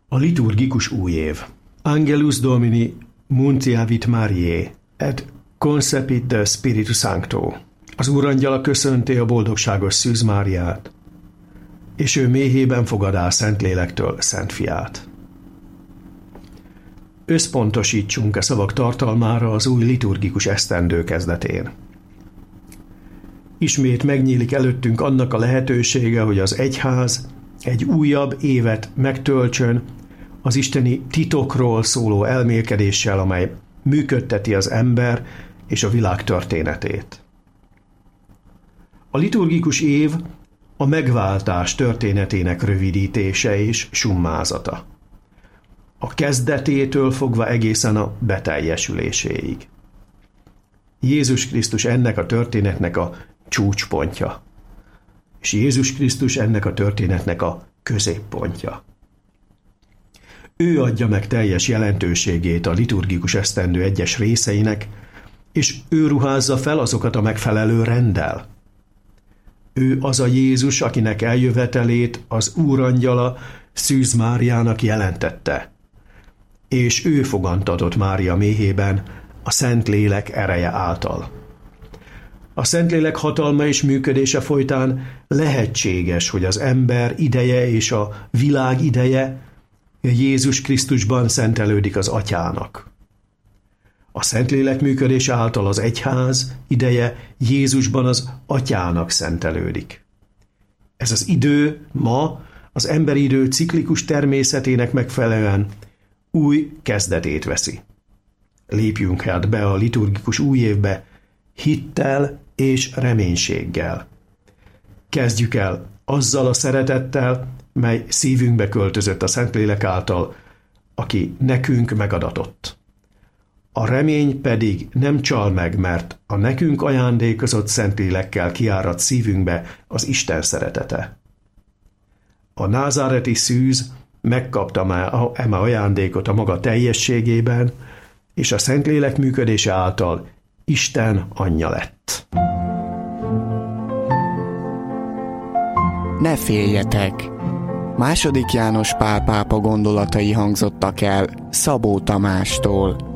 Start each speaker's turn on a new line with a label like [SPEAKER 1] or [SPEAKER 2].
[SPEAKER 1] A liturgikus újév. Angelus Domini muntiavit Mariae, et concepit de Spiritu Sancto. Az Úrangyala köszönti a boldogságos Szűz Máriát, és ő méhében fogadál Szentlélektől Szent Fiát. Összpontosítsunk a szavak tartalmára az új liturgikus esztendő kezdetén. Ismét megnyílik előttünk annak a lehetősége, hogy az egyház egy újabb évet megtöltsön az isteni titokról szóló elmélkedéssel, amely működteti az ember és a világ történetét. A liturgikus év a megváltás történetének rövidítése és summázata. A kezdetétől fogva egészen a beteljesüléséig. Jézus Krisztus ennek a történetnek a csúcspontja, és Jézus Krisztus ennek a történetnek a középpontja. Ő adja meg teljes jelentőségét a liturgikus esztendő egyes részeinek, és ő ruházza fel azokat a megfelelő renddel. Ő az a Jézus, akinek eljövetelét az Úrangyala Szűz Máriának jelentette, és ő fogantatott Mária méhében a Szentlélek ereje által. A Szentlélek hatalma és működése folytán lehetséges, hogy az ember ideje és a világ ideje Jézus Krisztusban szentelődik az Atyának. A Szentlélek működése által az egyház ideje Jézusban az Atyának szentelődik. Ez az idő ma az emberi idő ciklikus természetének megfelelően új kezdetét veszi. Lépjünk hát be a liturgikus új évbe hittel és reménységgel. Kezdjük el azzal a szeretettel, mely szívünkbe költözött a Szentlélek által, aki nekünk megadatott. A remény pedig nem csal meg, mert a nekünk ajándékozott Szentlélekkel kiárad szívünkbe az Isten szeretete. A názáreti szűz megkapta eme ajándékot a maga teljességében, és a Szentlélek működése által Isten anyja lett.
[SPEAKER 2] Ne féljetek! II. János Pál pápa gondolatai hangzottak el Szabó Tamástól.